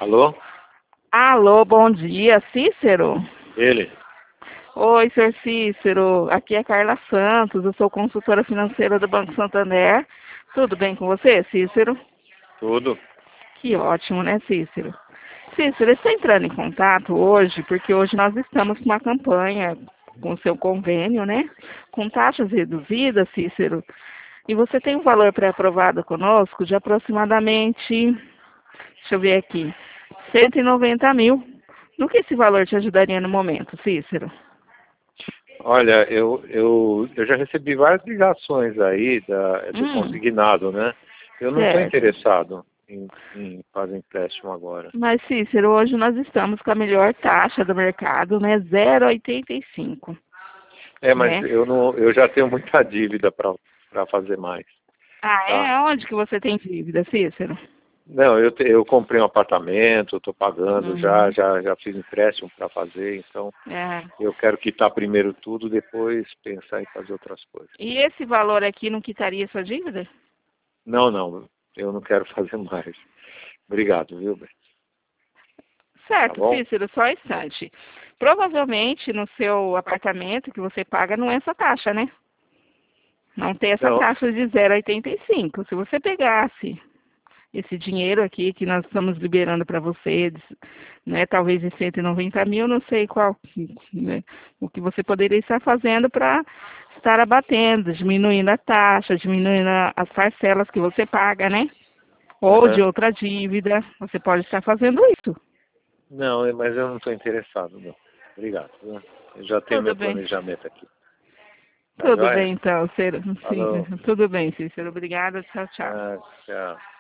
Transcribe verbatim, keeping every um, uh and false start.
Alô? Alô, bom dia, Cícero? Ele? Oi, senhor Cícero, aqui é Carla Santos, eu sou consultora financeira do Banco Santander. Tudo bem com você, Cícero? Tudo? Que ótimo, né, Cícero? Cícero, está entrando em contato hoje, porque hoje nós estamos com uma campanha com o seu convênio, né? Com taxas reduzidas, Cícero. E você tem um valor pré-aprovado conosco de aproximadamente, deixa eu ver aqui, cento e noventa mil. No que esse valor te ajudaria no momento, Cícero? Olha, eu, eu, eu já recebi várias ligações aí da, do Hum, consignado, né? Eu não estou certo. interessado em, em fazer empréstimo agora. Mas, Cícero, hoje nós estamos com a melhor taxa do mercado, né? zero vírgula oitenta e cinco, É, mas né? eu, não, eu já tenho muita dívida para para fazer mais, Ah, tá? é? Onde que você tem dívida, Cícero? Não, eu, te- eu comprei um apartamento, estou pagando, já, Uhum. já, já fiz empréstimo para fazer, então É. eu quero quitar primeiro tudo, depois pensar em fazer outras coisas. E esse valor aqui não quitaria sua dívida? Não, não, eu não quero fazer mais. Obrigado, viu, Beth? Tá Certo, bom? Cícero, só um instante. Provavelmente no seu apartamento que você paga não é essa taxa, né? Não tem essa Não, taxa de zero vírgula oitenta e cinco. Se você pegasse esse dinheiro aqui que nós estamos liberando para você, né, talvez em cento e noventa mil, não sei qual, né, o que você poderia estar fazendo para estar abatendo, diminuindo a taxa, diminuindo a- as parcelas que você paga, né? Ou de aham. outra dívida, você pode estar fazendo isso. Não, é- mas eu não estou interessado, não. Obrigado, viu? Eu já tenho Tudo meu bem. planejamento aqui. Tá Tudo joia? bem, então, Ciro. Sim, Falou. tudo bem, Cícero. Obrigada. Tchau, tchau. Ah, tchau.